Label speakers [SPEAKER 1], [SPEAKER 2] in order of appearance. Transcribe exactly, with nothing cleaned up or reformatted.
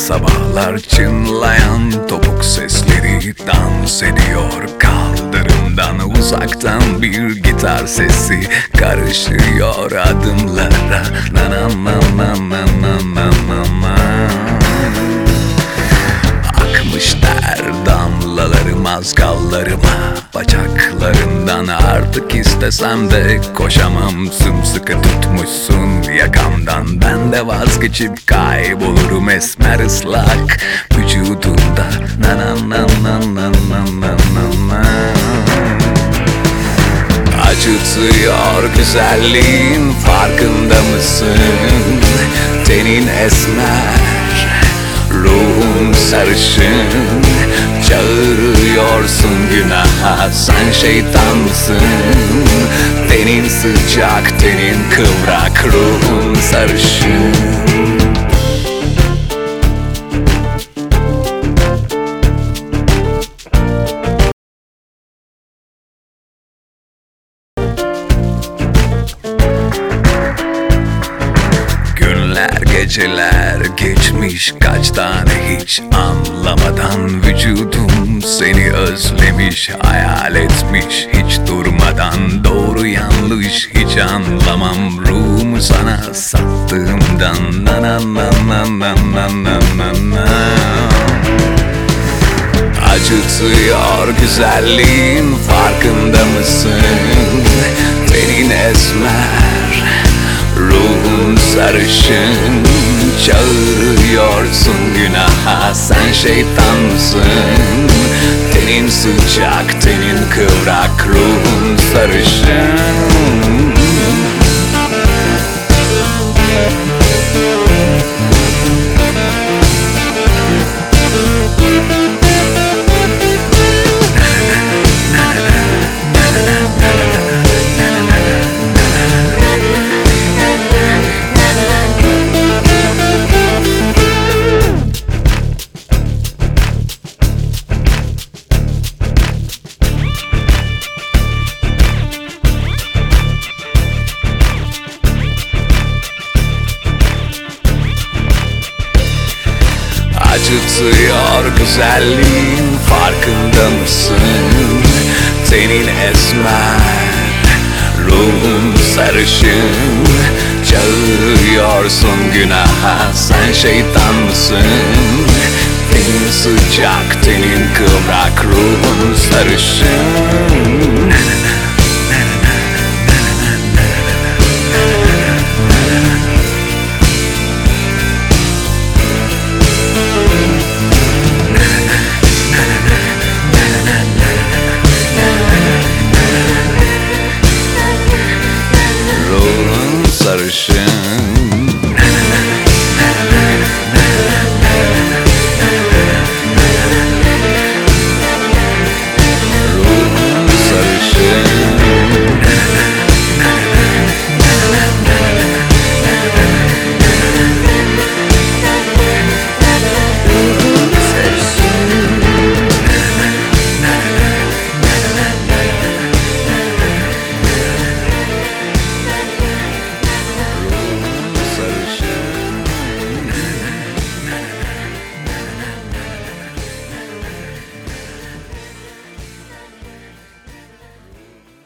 [SPEAKER 1] sabahlar çınlayan topuk sesleri dans ediyor. Kaldırımdan uzaktan bir gitar sesi karışıyor adımlara. Na na na na na na na na. Akmış ter damlaları mazgallarıma, bacaklarından artık istesem de koşamam. Sımsıkı tutmuşsun yakamdan, ben de vazgeçip kaybolurum esmer ıslak vücudunda. Na na na na na na na na na. Acıtıyor güzelliğin, farkında mısın? Tenin esmer, ruhum sarışın. Çağırıyorsun günaha, sen şeytan mısın? Tenin sıcak, tenin kıvrak, ruhum sarışın. Geceler geçmiş kaç tane hiç anlamadan, vücudum seni özlemiş, hayal etmiş hiç durmadan. Doğru yanlış hiç anlamam, ruhumu sana sattığımdan. Na na na na na na na na na. Acıtıyor güzelliğin, farkında mısın? Tenin esmer, ruhum sarışın. Çağırıyorsun günaha, sen şeytan mısın? Tenin sıcak, tenin kıvrak, ruhum sarışın. Acıtıyor güzelliğin, farkında mısın? Tenin esmer, ruhum sarışın. Çağırıyorsun günaha, sen şeytan mısın? Tenin sıcak, tenin kıvrak, ruhum sarışın. Sarışın.